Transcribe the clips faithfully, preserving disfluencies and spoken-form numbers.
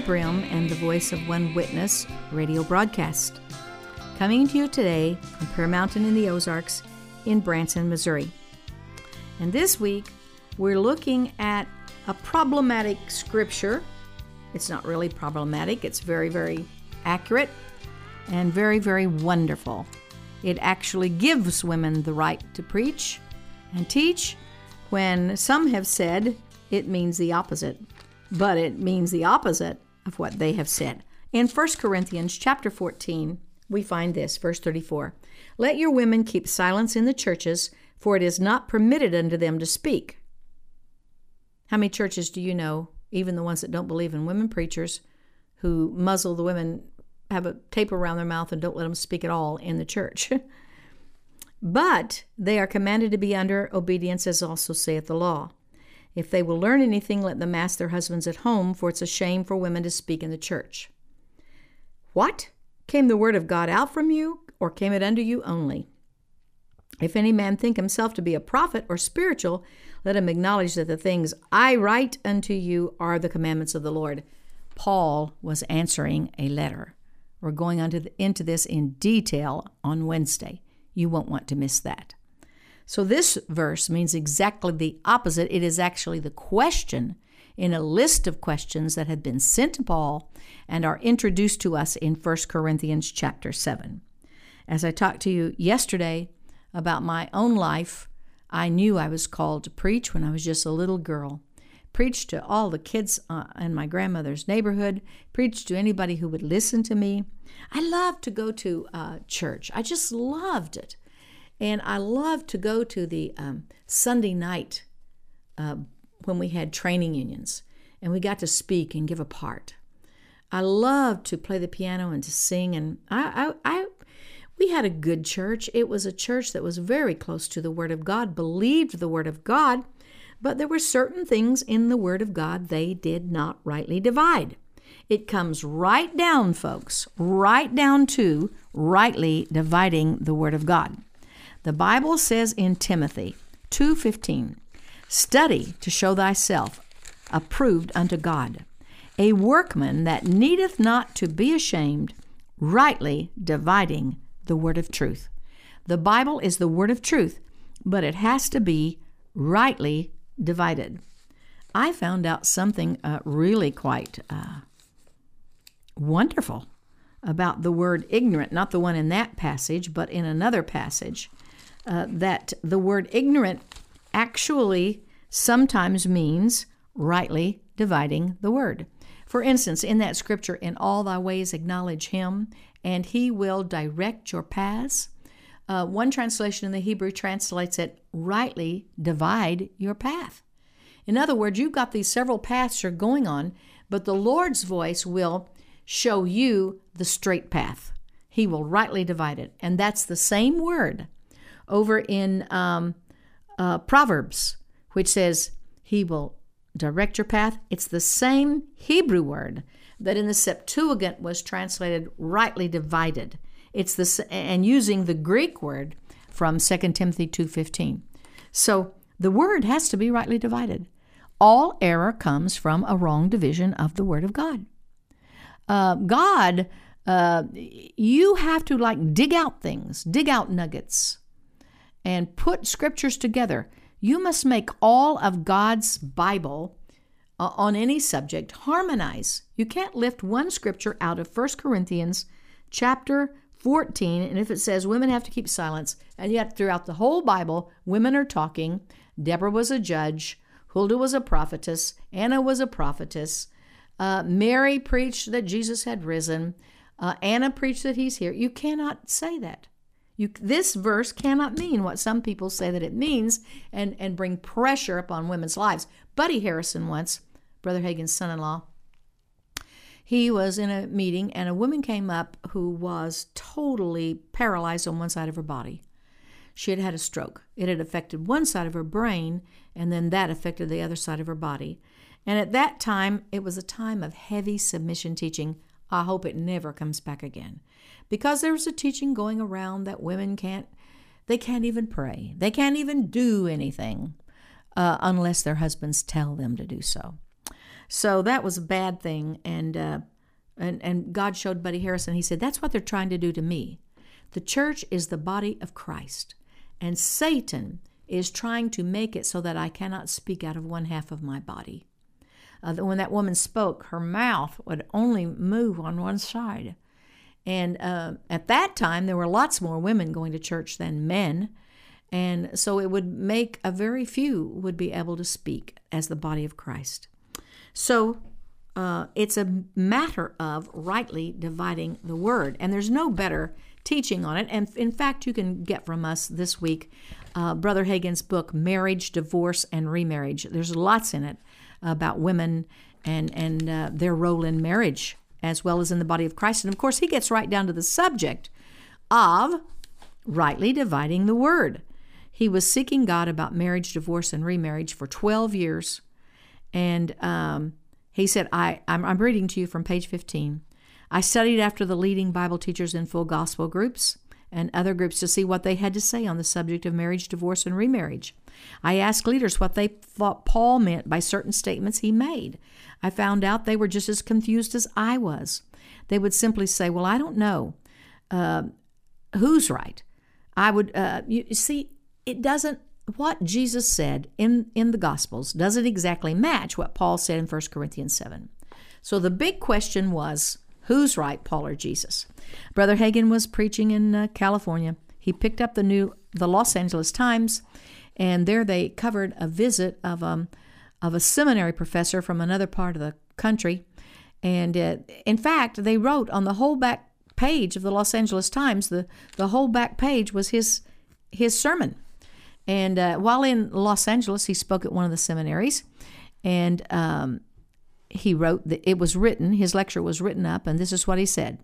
Brim and the Voice of One Witness radio broadcast. Coming to you today from Prayer Mountain in the Ozarks in Branson, Missouri. And this week, we're looking at a problematic scripture. It's not really problematic. It's very, very accurate and very, very wonderful. It actually gives women the right to preach and teach when some have said it means the opposite. But it means the opposite of what they have said. In First Corinthians chapter fourteen, we find this, verse thirty-four. Let your women keep silence in the churches, for it is not permitted unto them to speak. How many churches do you know, even the ones that don't believe in women preachers, who muzzle the women, have a tape around their mouth and don't let them speak at all in the church? But they are commanded to be under obedience, as also saith the law. If they will learn anything, let them ask their husbands at home, for it's a shame for women to speak in the church. What? Came the word of God out from you, or came it unto you only? If any man think himself to be a prophet or spiritual, let him acknowledge that the things I write unto you are the commandments of the Lord. Paul was answering a letter. We're going on to the, into this in detail on Wednesday. You won't want to miss that. So this verse means exactly the opposite. It is actually the question in a list of questions that had been sent to Paul and are introduced to us in First Corinthians chapter seven. As I talked to you yesterday about my own life, I knew I was called to preach when I was just a little girl. Preached to all the kids uh, in my grandmother's neighborhood, preached to anybody who would listen to me. I loved to go to uh, church. I just loved it. And I loved to go to the um, Sunday night uh, when we had training unions, and we got to speak and give a part. I loved to play the piano and to sing, and I, I, I, we had a good church. It was a church that was very close to the Word of God, believed the Word of God, but there were certain things in the Word of God they did not rightly divide. It comes right down, folks, right down to rightly dividing the Word of God. The Bible says in Timothy two fifteen, study to show thyself approved unto God, a workman that needeth not to be ashamed, rightly dividing the word of truth. The Bible is the word of truth, but it has to be rightly divided. I found out something uh, really quite uh, wonderful about the word ignorant, not the one in that passage, but in another passage. Uh, that the word ignorant actually sometimes means rightly dividing the word. For instance, in that scripture, in all thy ways acknowledge him, and he will direct your paths. Uh, one translation in the Hebrew translates it, rightly divide your path. In other words, you've got these several paths you're going on, but the Lord's voice will show you the straight path. He will rightly divide it. And that's the same word over in um, uh, Proverbs, which says he will direct your path. It's the same Hebrew word that in the Septuagint was translated rightly divided. It's the and using the Greek word from Second Timothy two fifteen. So the word has to be rightly divided. All error comes from a wrong division of the word of God. Uh, God, uh, you have to like dig out things, dig out nuggets, and put scriptures together. You must make all of God's Bible uh, on any subject harmonize. You can't lift one scripture out of First Corinthians chapter fourteen, and if it says women have to keep silence, and yet throughout the whole Bible, women are talking. Deborah was a judge. Huldah was a prophetess. Anna was a prophetess. Uh, Mary preached that Jesus had risen. Uh, Anna preached that he's here. You cannot say that. You, this verse cannot mean what some people say that it means and, and bring pressure upon women's lives. Buddy Harrison once, Brother Hagin's son-in-law, he was in a meeting and a woman came up who was totally paralyzed on one side of her body. She had had a stroke. It had affected one side of her brain, and then that affected the other side of her body. And at that time, it was a time of heavy submission teaching. I hope it never comes back again. Because there was a teaching going around that women can't, they can't even pray. They can't even do anything uh, unless their husbands tell them to do so. So that was a bad thing. And, uh, and, and God showed Buddy Harrison, he said, that's what they're trying to do to me. The church is the body of Christ, and Satan is trying to make it so that I cannot speak out of one half of my body. Uh, when that woman spoke, her mouth would only move on one side. And uh, at that time, there were lots more women going to church than men. And so it would make a very few would be able to speak as the body of Christ. So uh, it's a matter of rightly dividing the word. And there's no better teaching on it. And in fact, you can get from us this week uh, Brother Hagin's book, Marriage, Divorce, and Remarriage. There's lots in it about women and, and uh, their role in marriage, as well as in the body of Christ. And of course, he gets right down to the subject of rightly dividing the word. He was seeking God about marriage, divorce, and remarriage for twelve years. And um, he said, I, I'm, I'm reading to you from page fifteen. I studied after the leading Bible teachers in full gospel groups and other groups to see what they had to say on the subject of marriage, divorce, and remarriage. I asked leaders what they thought Paul meant by certain statements he made. I found out they were just as confused as I was. They would simply say, well, I don't know. Uh, who's right? I would, uh, you, you see, it doesn't, what Jesus said in, in the Gospels doesn't exactly match what Paul said in First Corinthians seven. So the big question was, who's right, Paul or Jesus? Brother Hagin was preaching in uh, California. He picked up the new, the Los Angeles Times, and there they covered a visit of um of a seminary professor from another part of the country. And uh, in fact, they wrote on the whole back page of the Los Angeles Times, the, the whole back page was his his sermon. And uh, while in Los Angeles, he spoke at one of the seminaries, and um, he wrote, that it was written, his lecture was written up, and this is what he said.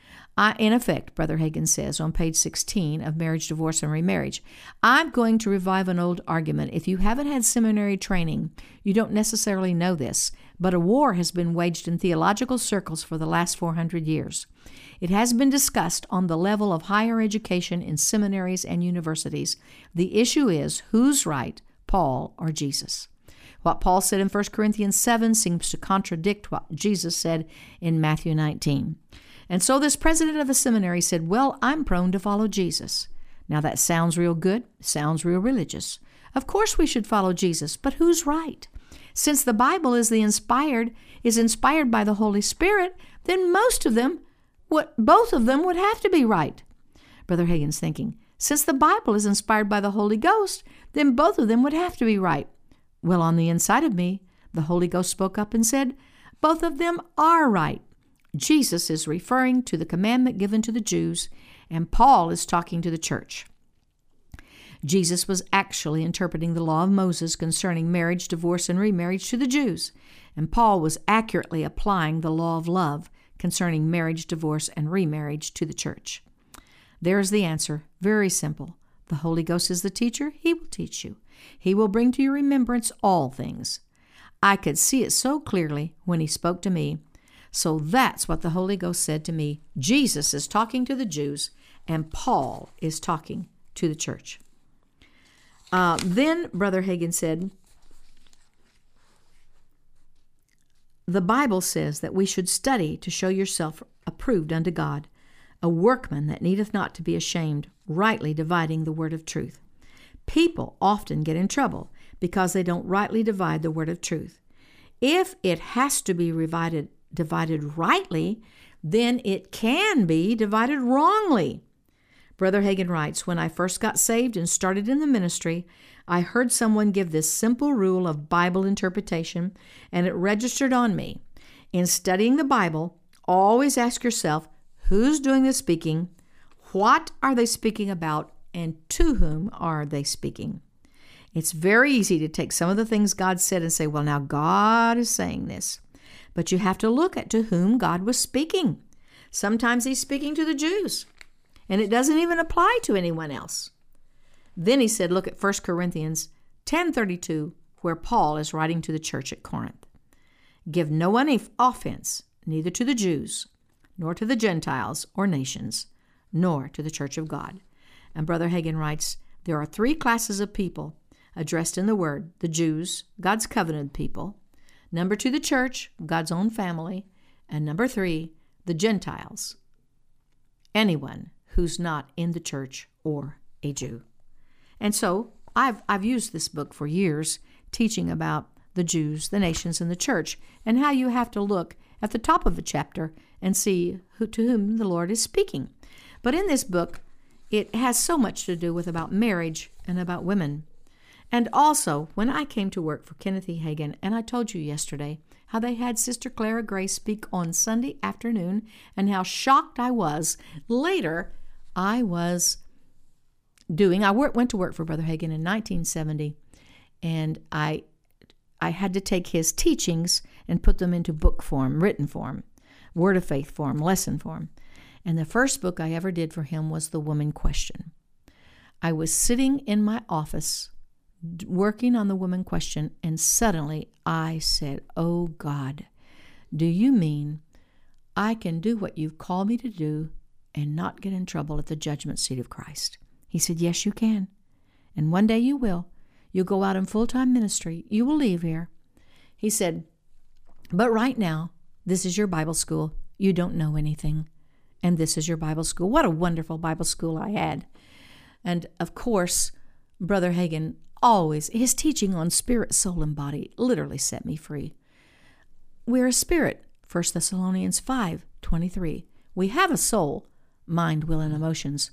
I, in effect, Brother Hagin says on page sixteen of Marriage, Divorce, and Remarriage, I'm going to revive an old argument. If you haven't had seminary training, you don't necessarily know this, but a war has been waged in theological circles for the last four hundred years. It has been discussed on the level of higher education in seminaries and universities. The issue is, who's right, Paul or Jesus? What Paul said in First Corinthians seven seems to contradict what Jesus said in Matthew nineteen. And so this president of the seminary said, well, I'm prone to follow Jesus. Now that sounds real good, sounds real religious. Of course we should follow Jesus, but who's right? Since the Bible is the inspired, is inspired by the Holy Spirit, then most of them, what both of them would have to be right. Brother Hagin's thinking, since the Bible is inspired by the Holy Ghost, then both of them would have to be right. Well, on the inside of me, the Holy Ghost spoke up and said, both of them are right. Jesus is referring to the commandment given to the Jews, and Paul is talking to the church. Jesus was actually interpreting the law of Moses concerning marriage, divorce, and remarriage to the Jews, and Paul was accurately applying the law of love concerning marriage, divorce, and remarriage to the church. There's the answer. Very simple. The Holy Ghost is the teacher. He will teach you. He will bring to your remembrance all things. I could see it so clearly when he spoke to me. So that's what the Holy Ghost said to me. Jesus is talking to the Jews, and Paul is talking to the church. Uh, then Brother Hagin said, the Bible says that we should study to show yourself approved unto God, a workman that needeth not to be ashamed, rightly dividing the word of truth. People often get in trouble because they don't rightly divide the word of truth. If it has to be divided divided rightly, then it can be divided wrongly. Brother Hagin writes, when I first got saved and started in the ministry, I heard someone give this simple rule of Bible interpretation, and it registered on me. In studying the Bible, always ask yourself, who's doing the speaking, what are they speaking about, and to whom are they speaking? It's very easy to take some of the things God said and say, well, now God is saying this. But you have to look at to whom God was speaking. Sometimes he's speaking to the Jews, and it doesn't even apply to anyone else. Then he said, look at First Corinthians ten thirty-two, where Paul is writing to the church at Corinth. Give no one offense, neither to the Jews, nor to the Gentiles or nations, nor to the church of God. And Brother Hagin writes, there are three classes of people addressed in the word: the Jews, God's covenant people; Number two, the church, God's own family. And number three, the Gentiles. Anyone who's not in the church or a Jew. And so I've I've used this book for years, teaching about the Jews, the nations, and the church, and how you have to look at the top of a chapter and see who, to whom the Lord is speaking. But in this book, it has so much to do with about marriage and about women. And also, when I came to work for Kenneth E. Hagin, and I told you yesterday how they had Sister Clara Gray speak on Sunday afternoon, and how shocked I was. Later, I was doing, I work, went to work for Brother Hagin in nineteen seventy, and I I had to take his teachings and put them into book form, written form, Word of Faith form, lesson form. And the first book I ever did for him was The Woman Question. I was sitting in my office working on The Woman Question, and suddenly I said, "Oh God, do you mean I can do what you've called me to do and not get in trouble at the judgment seat of Christ?" He said, "Yes, you can. And one day you will. You'll go out in full-time ministry. You will leave here." He said, "But right now, this is your Bible school. You don't know anything. And this is your Bible school." What a wonderful Bible school I had. And of course, Brother Hagin always, his teaching on spirit, soul, and body literally set me free. We're a spirit, First Thessalonians five twenty-three. We have a soul, mind, will, and emotions.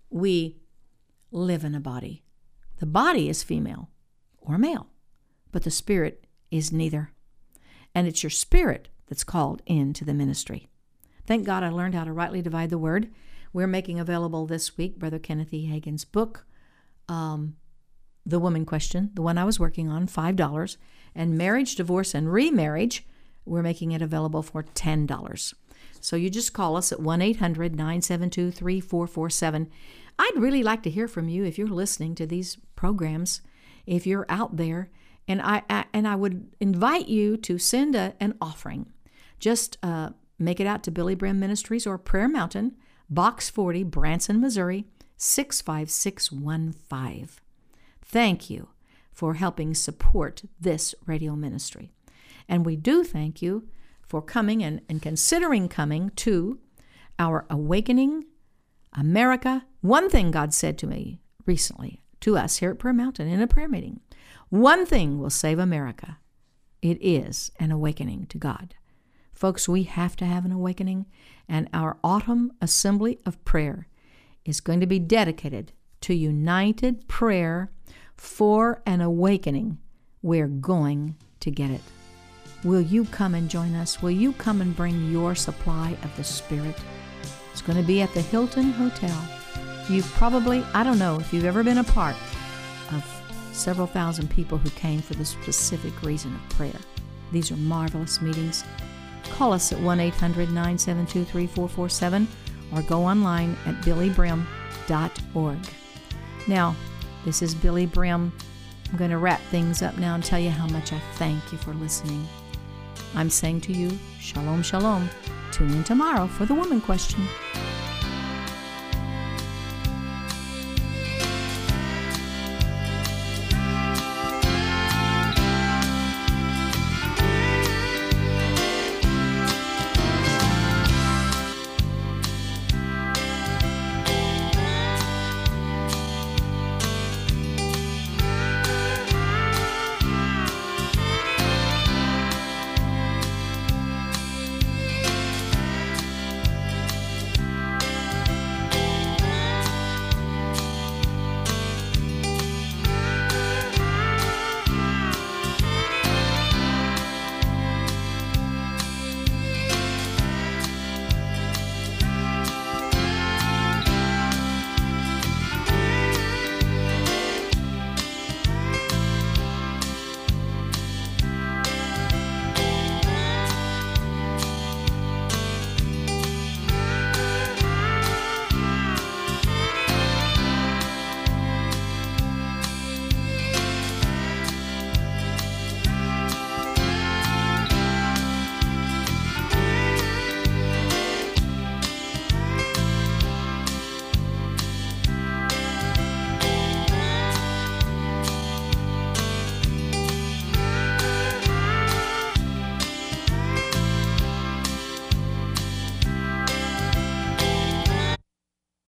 We live in a body. The body is female or male, but the spirit is neither. And it's your spirit that's called into the ministry. Thank God I learned how to rightly divide the word. We're making available this week Brother Kenneth E. Hagin's book, um, The Woman Question, the one I was working on, five dollars. And Marriage, Divorce, and Remarriage, we're making it available for ten dollars. So you just call us at one eight hundred nine seven two three four four seven. I'd really like to hear from you if you're listening to these programs, if you're out there, and I, I and I would invite you to send a, an offering. Just uh, make it out to Billy Brim Ministries or Prayer Mountain, Box forty, Branson, Missouri, six five six one five. Thank you for helping support this radio ministry. And we do thank you for coming and, and considering coming to our Awakening America. One thing God said to me recently, to us here at Prayer Mountain in a prayer meeting, one thing will save America. It is an awakening to God. Folks, we have to have an awakening, and our autumn assembly of prayer is going to be dedicated to united prayer for an awakening. We're going to get it. Will you come and join us? Will you come and bring your supply of the Spirit? It's going to be at the Hilton Hotel. You've probably, I don't know if you've ever been a part of several thousand people who came for the specific reason of prayer. These are marvelous meetings. Call us at one eight hundred nine seven two three four four seven or go online at billy brim dot org. Now, this is Billy Brim. I'm going to wrap things up now and tell you how much I thank you for listening. I'm saying to you, shalom, shalom. Tune in tomorrow for The Woman Question.